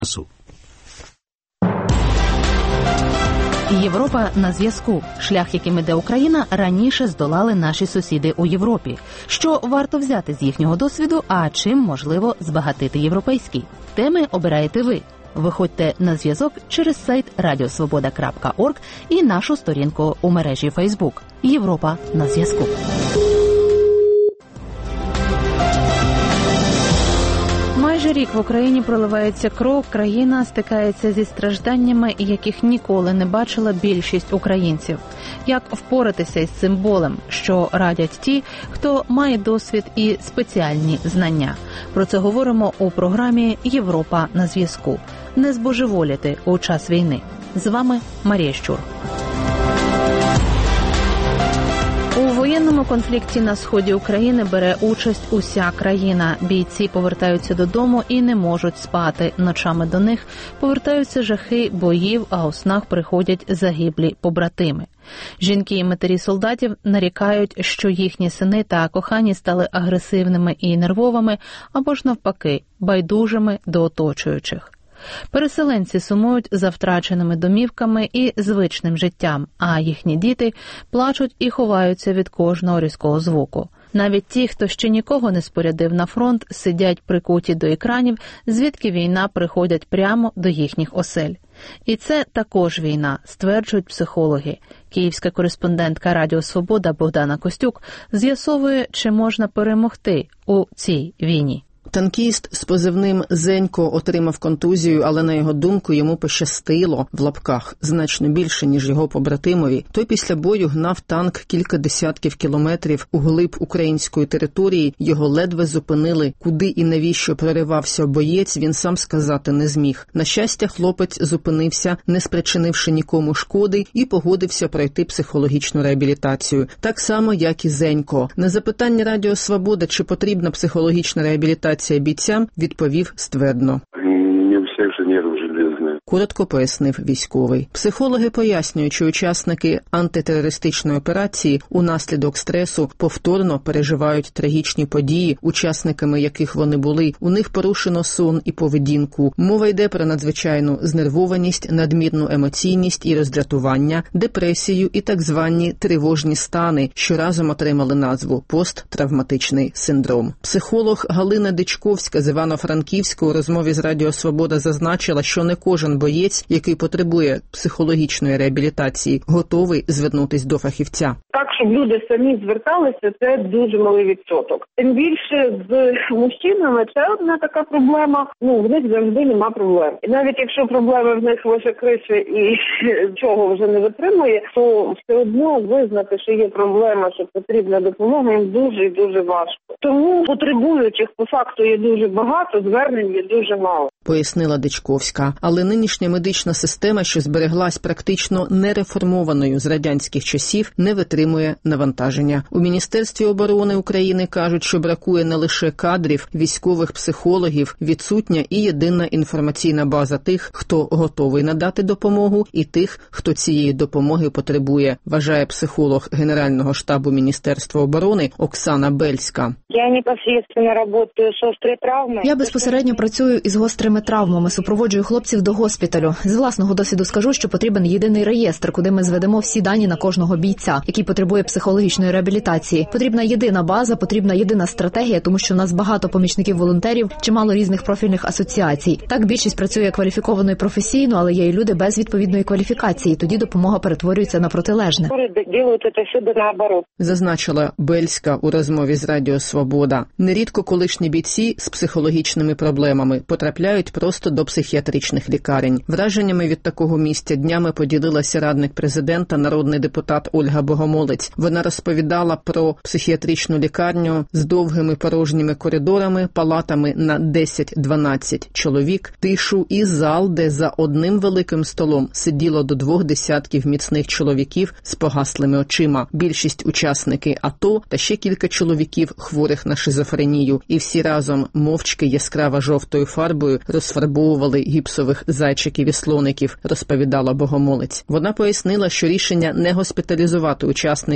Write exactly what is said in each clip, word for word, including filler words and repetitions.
Європа на зв'язку. Шлях, яким іде Україна, раніше здолали наші сусіди у Європі. Що варто взяти з їхнього досвіду, а чим можливо збагатити європейський? Теми обираєте ви. Виходьте на зв'язок через сайт радіо свобода крапка орг і нашу сторінку у мережі Фейсбук. Європа на зв'язку. Майже рік в Україні проливається кров, країна стикається зі стражданнями, яких ніколи не бачила більшість українців. Як впоратися із цим болем, що радять ті, хто має досвід і спеціальні знання. Про це говоримо у програмі «Європа на зв'язку». Не збожеволіти у час війни. З вами Марія Щур. У воєнному конфлікті на сході України бере участь уся країна. Бійці повертаються додому і не можуть спати. Ночами до них повертаються жахи боїв, а у снах приходять загиблі побратими. Жінки і матері солдатів нарікають, що їхні сини та кохані стали агресивними і нервовими, або ж навпаки, байдужими до оточуючих. Переселенці сумують за втраченими домівками і звичним життям, а їхні діти плачуть і ховаються від кожного різкого звуку. Навіть ті, хто ще нікого не спорядив на фронт, сидять прикуті до екранів, звідки війна приходять прямо до їхніх осель. І це також війна, стверджують психологи. Київська кореспондентка Радіо Свобода Богдана Костюк з'ясовує, чи можна перемогти у цій війні. Танкіст з позивним «Зенько» отримав контузію, але, на його думку, йому пощастило, в лапках, значно більше, ніж його побратимові. Той після бою гнав танк кілька десятків кілометрів у глиб української території, його ледве зупинили. Куди і навіщо проривався боєць, він сам сказати не зміг. На щастя, хлопець зупинився, не спричинивши нікому шкоди, і погодився пройти психологічну реабілітацію. Так само, як і Зенько. На запитання Радіо Свобода, чи потрібна психологічна реабілітація бійцям, відповів ствердно. Не у всіх же нерви железні. Коротко пояснив військовий. Психологи пояснюють, що учасники антитерористичної операції унаслідок стресу повторно переживають трагічні події, учасниками яких вони були. У них порушено сон і поведінку. Мова йде про надзвичайну знервованість, надмірну емоційність і роздратування, депресію і так звані тривожні стани, що разом отримали назву посттравматичний синдром. Психолог Галина Дичковська з Івано-Франківська у розмові з Радіо Свобода зазначила, що не кожен боєць, який потребує психологічної реабілітації, готовий звернутись до фахівця. Так, щоб люди самі зверталися, це дуже малий відсоток. Тим більше з мужчинами це одна така проблема, ну, в них завжди нема проблем. І навіть якщо проблеми в них лише криша і чого вже не витримує, то все одно визнати, що є проблема, що потрібна допомога, їм дуже і дуже важко. Тому потребуючих по факту є дуже багато, звернень є дуже мало. Пояснила Дичковська. Але нинішня медична система, що збереглась практично нереформованою з радянських часів, не витримує навантаження. У Міністерстві оборони України кажуть, що бракує не лише кадрів, військових психологів, відсутня і єдина інформаційна база тих, хто готовий надати допомогу, і тих, хто цієї допомоги потребує, вважає психолог Генерального штабу Міністерства оборони Оксана Бельська. Я непосредственно працюю з гострою травмою. Я безпосередньо працюю із гострими травмами, супроводжую хлопців до госпіталю. З власного досвіду скажу, що потрібен єдиний реєстр, куди ми зведемо всі дані на кожного бійця, який потребує психологічної реабілітації. Потрібна єдина база, потрібна єдина стратегія, тому що у нас багато помічників-волонтерів, чимало різних профільних асоціацій. Так, більшість працює кваліфіковано і професійно, але є і люди без відповідної кваліфікації. Тоді допомога перетворюється на протилежне. Зазначила Бельська у розмові з Радіо Свобода. Нерідко колишні бійці з психологічними проблемами потрапляють просто до психіатричних лікарень. Враженнями від такого місця днями поділилася радник президента, народний депутат Ольга Богомолець. Вона розповідала про психіатричну лікарню з довгими порожніми коридорами, палатами на десять-дванадцять чоловік, тишу і зал, де за одним великим столом сиділо до двох десятків міцних чоловіків з погаслими очима. Більшість учасники АТО та ще кілька чоловіків хворих на шизофренію. І всі разом мовчки яскраво жовтою фарбою розфарбовували гіпсових зайчиків і слоників, розповідала Богомолець. Вона пояснила, що рішення не госпіталізувати учасників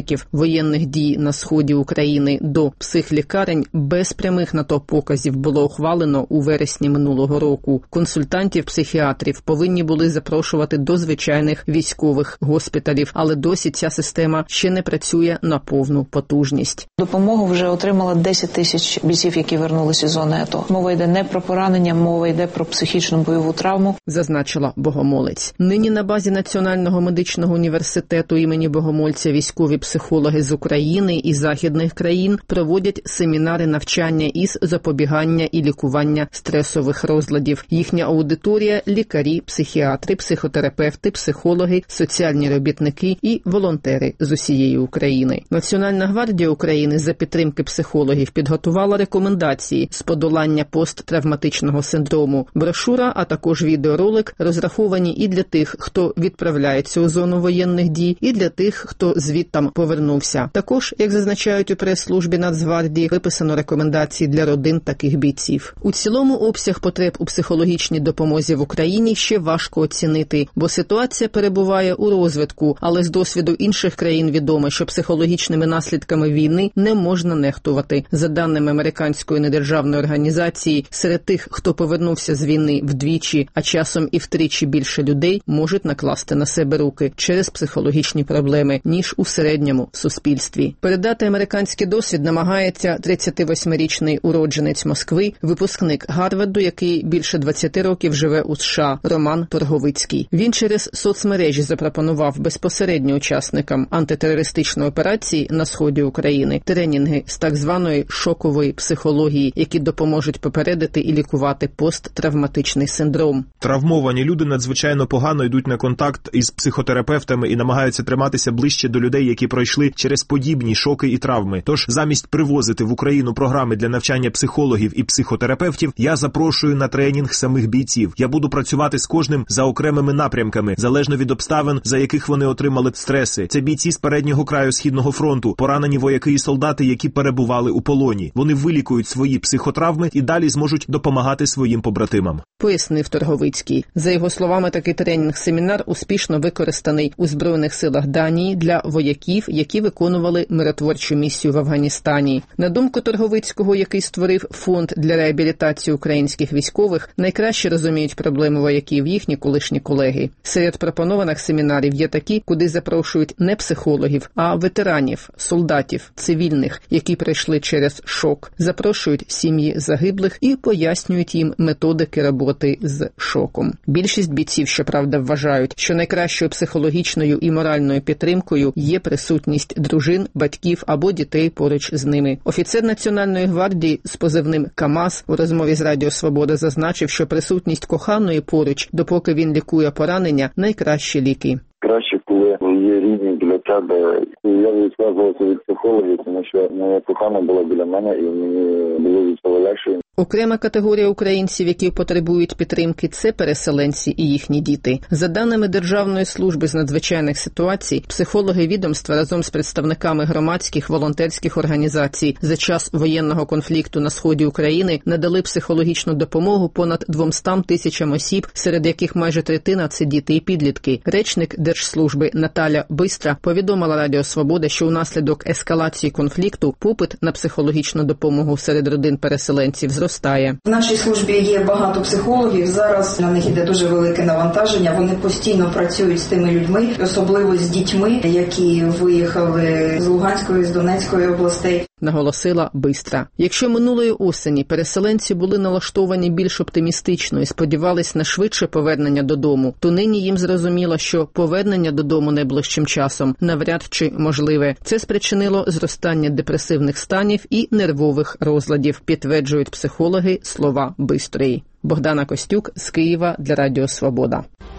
учасників воєнних дій на сході України до психлікарень без прямих на то показів було ухвалено у вересні минулого року. Консультантів-психіатрів повинні були запрошувати до звичайних військових госпіталів, але досі ця система ще не працює на повну потужність. Допомогу вже отримало десять тисяч бійців, які вернулися із зони АТО. Мова йде не про поранення, мова йде про психічну бойову травму, зазначила Богомолець. Нині на базі Національного медичного університету імені Богомольця військові психологи з України і західних країн проводять семінари навчання із запобігання і лікування стресових розладів. Їхня аудиторія – лікарі, психіатри, психотерапевти, психологи, соціальні робітники і волонтери з усієї України. Національна гвардія України за підтримки психологів підготувала рекомендації з подолання посттравматичного синдрому. Брошура, а також відеоролик розраховані і для тих, хто відправляється у зону воєнних дій, і для тих, хто звідтам повернувся. Також, як зазначають у прес-службі Нацгвардії, виписано рекомендації для родин таких бійців. У цілому обсяг потреб у психологічній допомозі в Україні ще важко оцінити, бо ситуація перебуває у розвитку, але з досвіду інших країн відомо, що психологічними наслідками війни не можна нехтувати. За даними американської недержавної організації, серед тих, хто повернувся з війни вдвічі, а часом і втричі більше людей, можуть накласти на себе руки через психологічні проблеми, ніж у середньому суспільстві. Передати американський досвід намагається тридцятивосьмирічний уродженець Москви, випускник Гарварду, який більше двадцяти років живе у США, Роман Торговицький. Він через соцмережі запропонував безпосередньо учасникам антитерористичної операції на сході України тренінги з так званої шокової психології, які допоможуть попередити і лікувати посттравматичний синдром. Травмовані люди надзвичайно погано йдуть на контакт із психотерапевтами і намагаються триматися ближче до людей, які пройшли через подібні шоки і травми. Тож замість привозити в Україну програми для навчання психологів і психотерапевтів, я запрошую на тренінг самих бійців. Я буду працювати з кожним за окремими напрямками, залежно від обставин, за яких вони отримали стреси. Це бійці з переднього краю Східного фронту, поранені вояки і солдати, які перебували у полоні. Вони вилікують свої психотравми і далі зможуть допомагати своїм побратимам. Пояснив Торговицький. За його словами, такий тренінг-семінар успішно використаний у Збройних силах Данії для вояків, які виконували миротворчу місію в Афганістані. На думку Торговицького, який створив фонд для реабілітації українських військових, найкраще розуміють проблеми вояків їхні колишні колеги. Серед пропонованих семінарів є такі, куди запрошують не психологів, а ветеранів, солдатів, цивільних, які пройшли через шок, запрошують сім'ї загиблих і пояснюють їм методики роботи з шоком. Більшість бійців, щоправда, вважають, що найкращою психологічною і моральною підтримкою є присутність дружин, батьків або дітей поруч з ними. Офіцер Національної гвардії з позивним КамАЗ у розмові з Радіо Свобода зазначив, що присутність коханої поруч, допоки він лікує поранення, найкращі ліки. Краще, коли є рідні біля тебе. Я відказувався від психологів, тому що моя кохана була біля мене і мені було від цього легше. Окрема категорія українців, які потребують підтримки – це переселенці і їхні діти. За даними Державної служби з надзвичайних ситуацій, психологи відомства разом з представниками громадських волонтерських організацій за час воєнного конфлікту на сході України надали психологічну допомогу понад двомстам тисячам осіб, серед яких майже третина – це діти і підлітки. Речник Держслужби Наталя Бистра повідомила Радіо Свобода, що унаслідок ескалації конфлікту попит на психологічну допомогу серед родин переселенців зростає. В нашій службі є багато психологів, зараз на них іде дуже велике навантаження, вони постійно працюють з тими людьми, особливо з дітьми, які виїхали з Луганської, з Донецької областей. Наголосила Бистра. Якщо минулої осені переселенці були налаштовані більш оптимістично і сподівались на швидше повернення додому, то нині їм зрозуміло, що повернення додому найближчим часом навряд чи можливе. Це спричинило зростання депресивних станів і нервових розладів, підтверджують психологи слова Бистрої. Богдана Костюк з Києва для Радіо Свобода.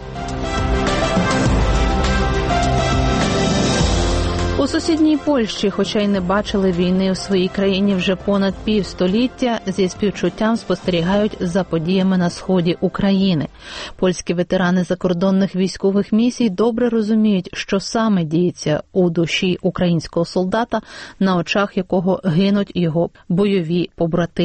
У сусідній Польщі, хоча й не бачили війни у своїй країні вже понад півстоліття, зі співчуттям спостерігають за подіями на сході України. Польські ветерани закордонних військових місій добре розуміють, що саме діється у душі українського солдата, на очах якого гинуть його бойові побратими.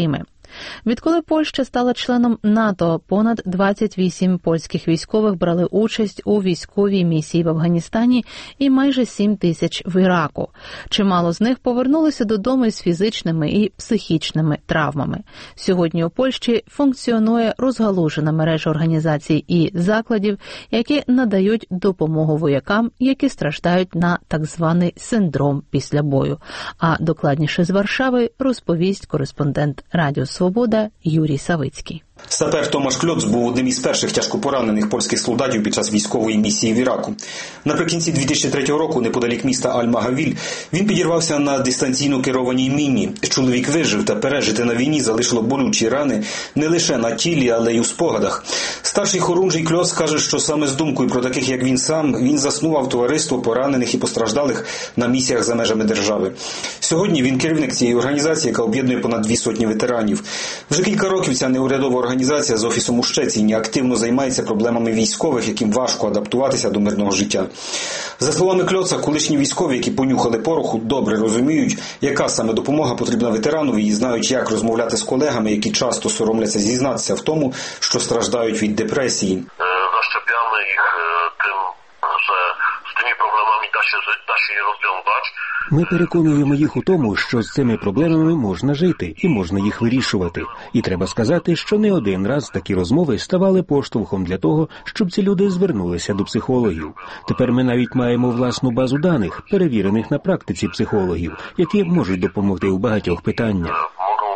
Відколи Польща стала членом НАТО, понад двадцять вісім польських військових брали участь у військовій місії в Афганістані і майже сім тисяч в Іраку. Чимало з них повернулися додому із фізичними і психічними травмами. Сьогодні у Польщі функціонує розгалужена мережа організацій і закладів, які надають допомогу воякам, які страждають на так званий синдром після бою. А докладніше з Варшави розповість кореспондент Радіо Свобода Юрій Савицький. Сапер Томаш Кльоц був одним із перших тяжко поранених польських солдатів під час військової місії в Іраку. Наприкінці дві тисячі третього року, неподалік міста Аль-Магавіль, він підірвався на дистанційно керованій міні. Чоловік вижив, та пережити на війні залишило болючі рани не лише на тілі, але й у спогадах. Старший хорунжий Кльоц каже, що саме з думкою про таких, як він сам, він заснував товариство поранених і постраждалих на місіях за межами держави. Сьогодні він керівник цієї організації, яка об'єднує понад дві сотні ветеранів. Вже кілька років ця неурядова організація з офісом у Щеціні активно займається проблемами військових, яким важко адаптуватися до мирного життя. За словами Кльоца, колишні військові, які понюхали пороху, добре розуміють, яка саме допомога потрібна ветеранові, і знають, як розмовляти з колегами, які часто соромляться зізнатися в тому, що страждають від депресії. Zaszczepiamy ich tym, że z tymi problemami da się, da się je rozwiązywać. Ми переконуємо їх у тому, що з цими проблемами можна жити і можна їх вирішувати. І треба сказати, що не один раз такі розмови ставали поштовхом для того, щоб ці люди звернулися до психологів. Тепер ми навіть маємо власну базу даних, перевірених на практиці психологів, які можуть допомогти у багатьох питаннях.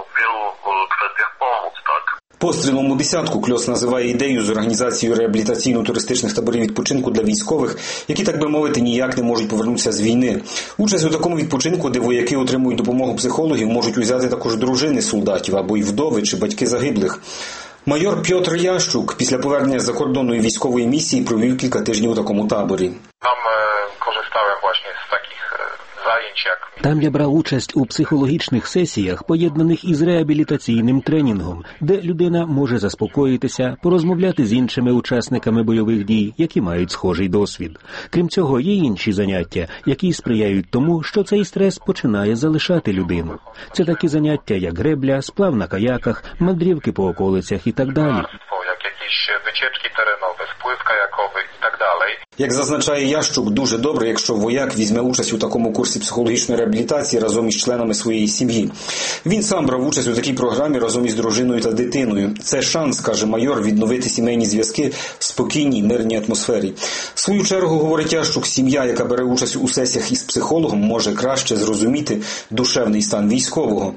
Пострілом у десятку Кльоц називає ідею з організацією реабілітаційно-туристичних таборів відпочинку для військових, які, так би мовити, ніяк не можуть повернутися з війни. Участь у такому відпочинку, де вояки отримують допомогу психологів, можуть узяти також дружини солдатів або й вдови чи батьки загиблих. Майор Пьотр Ящук після повернення з закордонної військової місії провів кілька тижнів у такому таборі. Там користував власне з таких зайнять, як... Там я брав участь у психологічних сесіях, поєднаних із реабілітаційним тренінгом, де людина може заспокоїтися, порозмовляти з іншими учасниками бойових дій, які мають схожий досвід. Крім цього, є інші заняття, які сприяють тому, що цей стрес починає залишати людину. Це такі заняття, як гребля, сплав на каяках, мандрівки по околицях і так далі. Якісь вичечки теренові, сплив каяковий і так далі. Як зазначає Ящук, дуже добре, якщо вояк візьме участь у такому курсі психологічної реабілітації разом із членами своєї сім'ї. Він сам брав участь у такій програмі разом із дружиною та дитиною. Це шанс, каже майор, відновити сімейні зв'язки в спокійній, мирній атмосфері. В свою чергу, говорить Ящук, сім'я, яка бере участь у сесіях із психологом, може краще зрозуміти душевний стан військового.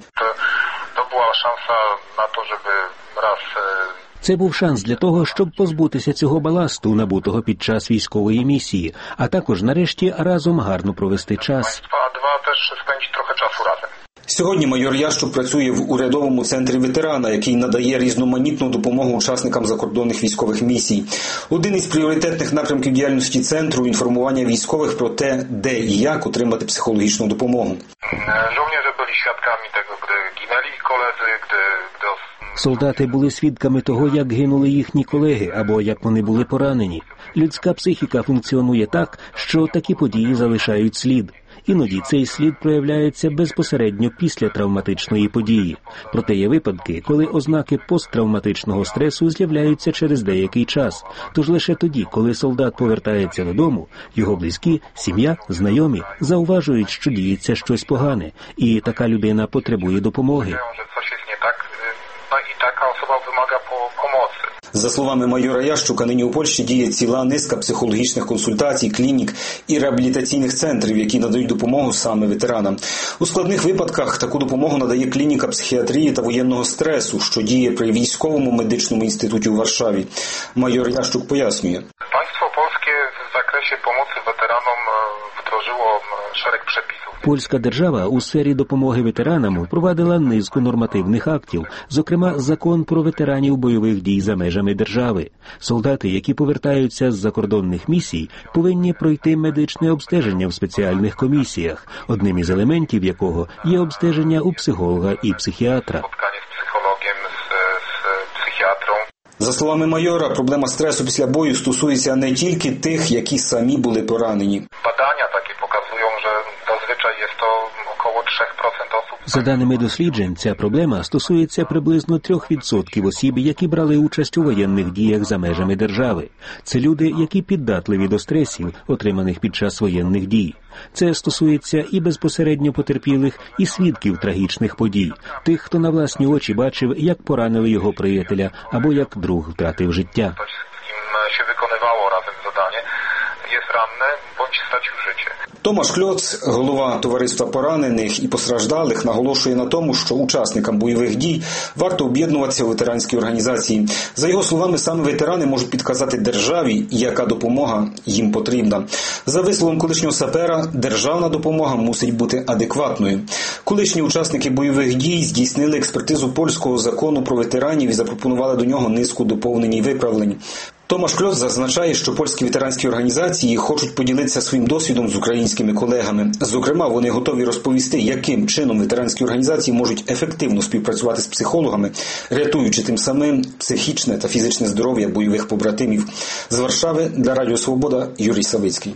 Це була шанса на те, щоб раз... Це був шанс для того, щоб позбутися цього баласту, набутого під час військової місії, а також, нарешті, разом гарно провести час. А два теж спендити трохи часу разом. Сьогодні майор Ящук працює в урядовому центрі ветерана, який надає різноманітну допомогу учасникам закордонних військових місій. Один із пріоритетних напрямків діяльності центру – інформування військових про те, де і як отримати психологічну допомогу. Żołnierze byli świadkami tego, gdy ginęli koledzy, gdy... Солдати були свідками того, як гинули їхні колеги, або як вони були поранені. Людська психіка функціонує так, що такі події залишають слід. Іноді цей слід проявляється безпосередньо після травматичної події. Проте є випадки, коли ознаки посттравматичного стресу з'являються через деякий час. Тож лише тоді, коли солдат повертається додому, його близькі, сім'я, знайомі зауважують, що діється щось погане, і така людина потребує допомоги. І така особа вимагає допомоги. За словами майора Ящука, нині у Польщі діє ціла низка психологічних консультацій, клінік і реабілітаційних центрів, які надають допомогу саме ветеранам. У складних випадках таку допомогу надає клініка психіатрії та воєнного стресу, що діє при військовому медичному інституті у Варшаві. Майор Ящук пояснює. Państwo polskie w zakresie pomocy weteranom wdrożyło szereg przepisów. Польська держава у сфері допомоги ветеранам впровадила низку нормативних актів, зокрема закон про ветеранів бойових дій за межами держави. Солдати, які повертаються з закордонних місій, повинні пройти медичне обстеження в спеціальних комісіях, одним із елементів якого є обстеження у психолога і психіатра. Spotkanie z psychologiem, z, z psychiatrą. За словами майора, проблема стресу після бою стосується не тільки тих, які самі були поранені. Badania takie pokazują, że zazwyczaj jest to około За даними досліджень, ця проблема стосується приблизно трьох відсотків осіб, які брали участь у воєнних діях за межами держави. Це люди, які піддатливі до стресів, отриманих під час воєнних дій. Це стосується і безпосередньо потерпілих, і свідків трагічних подій, тих, хто на власні очі бачив, як поранили його приятеля, або як друг втратив життя. Томаш Кльоц, голова товариства поранених і постраждалих, наголошує на тому, що учасникам бойових дій варто об'єднуватися у ветеранській організації. За його словами, саме ветерани можуть підказати державі, яка допомога їм потрібна. За висловом колишнього сапера, державна допомога мусить бути адекватною. Колишні учасники бойових дій здійснили експертизу польського закону про ветеранів і запропонували до нього низку доповнень і виправлень. Томаш Кльоц зазначає, що польські ветеранські організації хочуть поділитися своїм досвідом з українськими колегами. Зокрема, вони готові розповісти, яким чином ветеранські організації можуть ефективно співпрацювати з психологами, рятуючи тим самим психічне та фізичне здоров'я бойових побратимів. З Варшави для Радіо Свобода Юрій Савицький.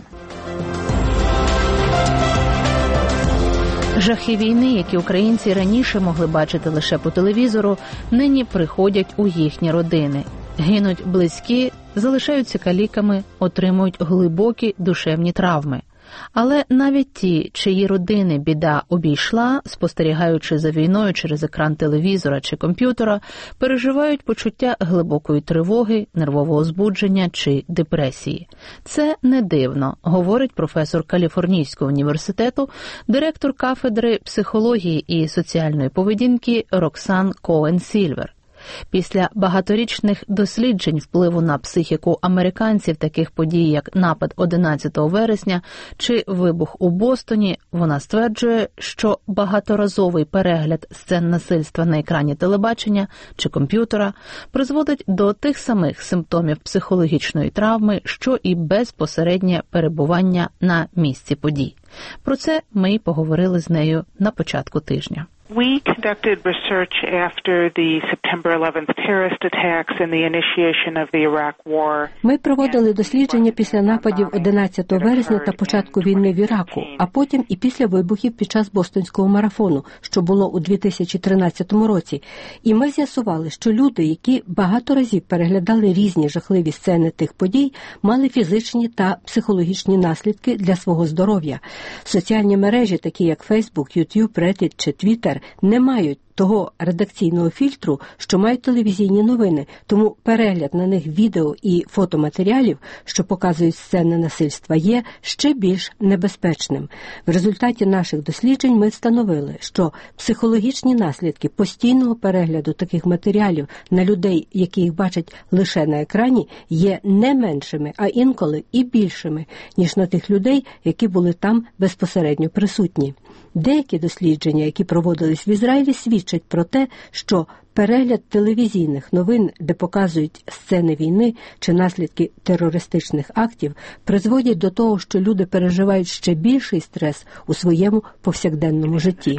Жахи війни, які українці раніше могли бачити лише по телевізору, нині приходять у їхні родини. Гинуть близькі, залишаються каліками, отримують глибокі душевні травми. Але навіть ті, чиї родини біда обійшла, спостерігаючи за війною через екран телевізора чи комп'ютера, переживають почуття глибокої тривоги, нервового збудження чи депресії. Це не дивно, говорить професор Каліфорнійського університету, директор кафедри психології і соціальної поведінки Роксан Коен-Сільвер. Після багаторічних досліджень впливу на психіку американців таких подій, як напад одинадцятого вересня чи вибух у Бостоні, вона стверджує, що багаторазовий перегляд сцен насильства на екрані телебачення чи комп'ютера призводить до тих самих симптомів психологічної травми, що і безпосереднє перебування на місці подій. Про це ми й поговорили з нею на початку тижня. We conducted research after the September eleventh terrorist attacks and the initiation of the Iraq war. Ми проводили дослідження після нападів одинадцятого вересня та початку війни в Іраку, а потім і після вибухів під час Бостонського марафону, що було у дві тисячі тринадцятому році. І ми з'ясували, що люди, які багато разів переглядали різні жахливі сцени тих подій, мали фізичні та психологічні наслідки для свого здоров'я. Соціальні мережі, такі як Facebook, YouTube, Reddit чи Twitter, не мають того редакційного фільтру, що мають телевізійні новини, тому перегляд на них відео і фотоматеріалів, що показують сцени насильства, є ще більш небезпечним. В результаті наших досліджень ми встановили, що психологічні наслідки постійного перегляду таких матеріалів на людей, які їх бачать лише на екрані, є не меншими, а інколи і більшими, ніж на тих людей, які були там безпосередньо присутні. Деякі дослідження, які проводились в Ізраїлі, свідчать про те, що перегляд телевізійних новин, де показують сцени війни чи наслідки терористичних актів, призводять до того, що люди переживають ще більший стрес у своєму повсякденному житті.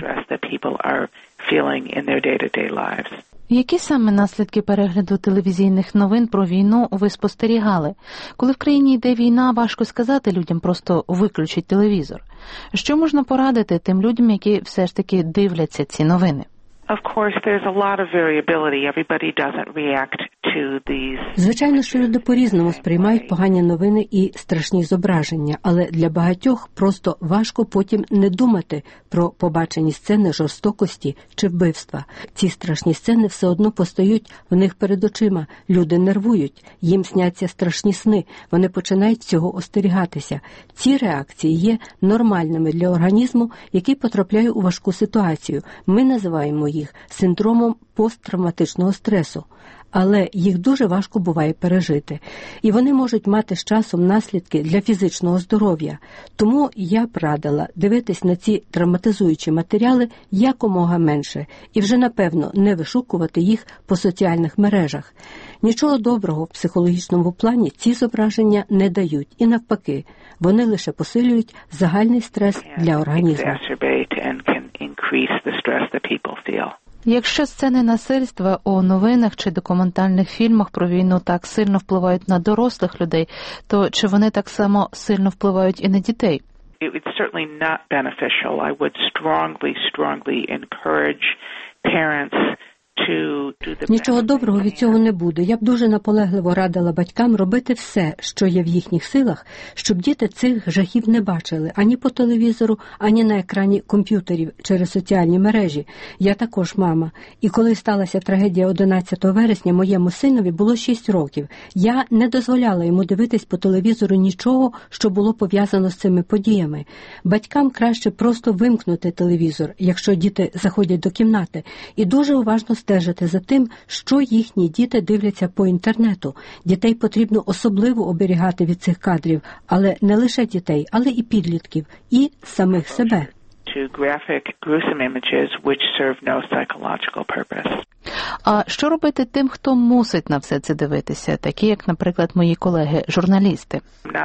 Які саме наслідки перегляду телевізійних новин про війну ви спостерігали? Коли в країні йде війна, важко сказати людям просто виключіть телевізор. Що можна порадити тим людям, які все ж таки дивляться ці новини? Звичайно, що люди по-різному сприймають погані новини і страшні зображення, але для багатьох просто важко потім не думати про побачені сцени жорстокості чи вбивства. Ці страшні сцени все одно постають в них перед очима. Люди нервують, їм сняться страшні сни, вони починають цього остерігатися. Ці реакції є нормальними для організму, який потрапляє у важку ситуацію. Ми називаємо їх синдромом посттравматичного стресу. Але їх дуже важко буває пережити. І вони можуть мати з часом наслідки для фізичного здоров'я. Тому я б радила дивитись на ці травматизуючі матеріали якомога менше і вже, напевно, не вишукувати їх по соціальних мережах. Нічого доброго в психологічному плані ці зображення не дають. І навпаки, вони лише посилюють загальний стрес для організму. Якщо сцени насильства у новинах чи документальних фільмах про війну так сильно впливають на дорослих людей, то чи вони так само сильно впливають і на дітей? It's certainly not beneficial. I would strongly, strongly encourage parents Нічого доброго від цього не буде. Я б дуже наполегливо радила батькам робити все, що є в їхніх силах, щоб діти цих жахів не бачили ані по телевізору, ані на екрані комп'ютерів через соціальні мережі. Я також мама. І коли сталася трагедія одинадцятого вересня, моєму синові було шість років. Я не дозволяла йому дивитись по телевізору нічого, що було пов'язано з цими подіями. Батькам краще просто вимкнути телевізор, якщо діти заходять до кімнати, і дуже уважно стежити за тим, що їхні діти дивляться по інтернету. Дітей потрібно особливо оберігати від цих кадрів, але не лише дітей, але і підлітків, і самих себе. А що робити тим, хто мусить на все це дивитися, такі як, наприклад, мої колеги-журналісти?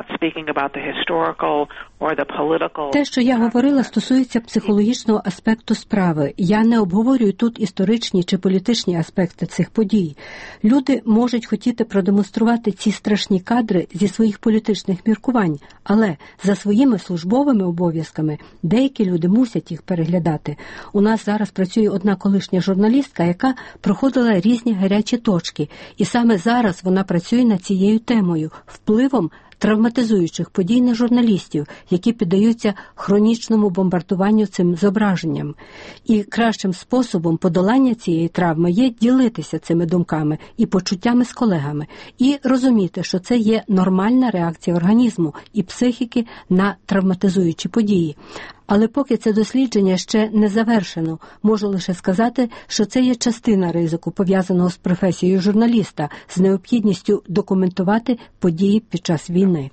Те, що я говорила, стосується психологічного аспекту справи. Я не обговорюю тут історичні чи політичні аспекти цих подій. Люди можуть хотіти продемонструвати ці страшні кадри зі своїх політичних міркувань, але за своїми службовими обов'язками деякі люди мусять їх переглядати. У нас зараз працює одна колишня журналістка, яка проходила різні гарячі точки, і саме зараз вона працює над цією темою – впливом травматизуючих подій на журналістів, які піддаються хронічному бомбардуванню цим зображенням. І кращим способом подолання цієї травми є ділитися цими думками і почуттями з колегами, і розуміти, що це є нормальна реакція організму і психіки на травматизуючі події. Але поки це дослідження ще не завершено, можу лише сказати, що це є частина ризику, пов'язаного з професією журналіста, з необхідністю документувати події під час війни.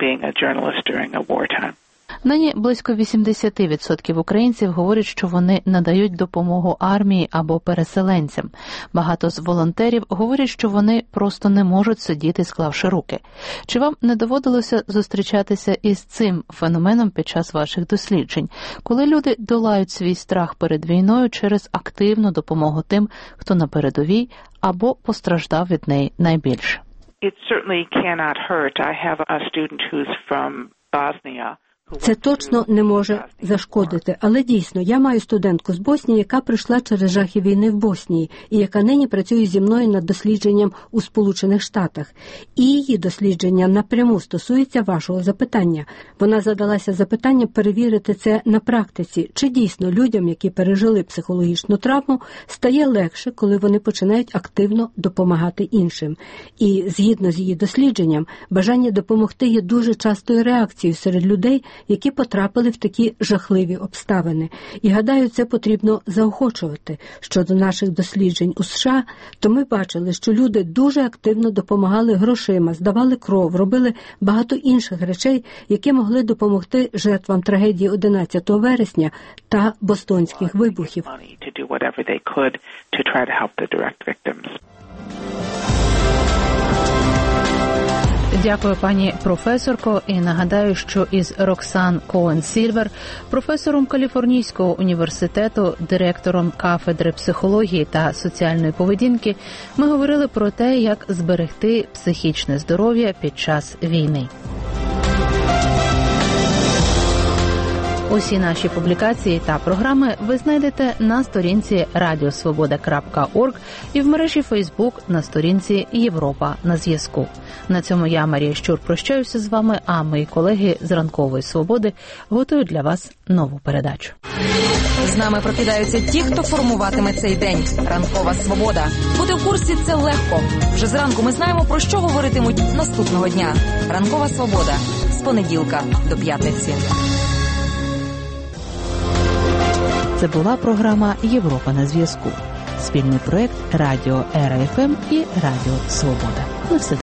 Нині близько вісімдесят відсотків українців говорять, що вони надають допомогу армії або переселенцям. Багато з волонтерів говорять, що вони просто не можуть сидіти, склавши руки. Чи вам не доводилося зустрічатися із цим феноменом під час ваших досліджень, коли люди долають свій страх перед війною через активну допомогу тим, хто на передовій або постраждав від неї найбільше? It certainly cannot hurt. I have a student who's from Bosnia. Це точно не може зашкодити, але дійсно, я маю студентку з Боснії, яка прийшла через жахи війни в Боснії, і яка нині працює зі мною над дослідженням у Сполучених Штатах. І її дослідження напряму стосується вашого запитання. Вона задалася запитанням перевірити це на практиці, чи дійсно людям, які пережили психологічну травму, стає легше, коли вони починають активно допомагати іншим. І згідно з її дослідженням, бажання допомогти є дуже частою реакцією серед людей, які потрапили в такі жахливі обставини. І, гадаю, це потрібно заохочувати. Щодо наших досліджень у США, то ми бачили, що люди дуже активно допомагали грошима, здавали кров, робили багато інших речей, які могли допомогти жертвам трагедії одинадцятого вересня та бостонських вибухів. Дякую, пані професорко, і нагадаю, що із Роксан Коен-Сільвер, професором Каліфорнійського університету, директором кафедри психології та соціальної поведінки, ми говорили про те, як зберегти психічне здоров'я під час війни. Усі наші публікації та програми ви знайдете на сторінці радіосвобода крапка орг і в мережі Фейсбук на сторінці Європа на зв'язку. На цьому я, Марія Щур, прощаюся з вами, а мої колеги з Ранкової Свободи готують для вас нову передачу. З нами прокидаються ті, хто формуватиме цей день. Ранкова Свобода. Бути в курсі – це легко. Вже зранку ми знаємо, про що говоритимуть наступного дня. Ранкова Свобода. З понеділка до п'ятниці. Це була програма «Європа на зв'язку». Спільний проєкт Радіо Ера еф ем і Радіо Свобода. На все добре.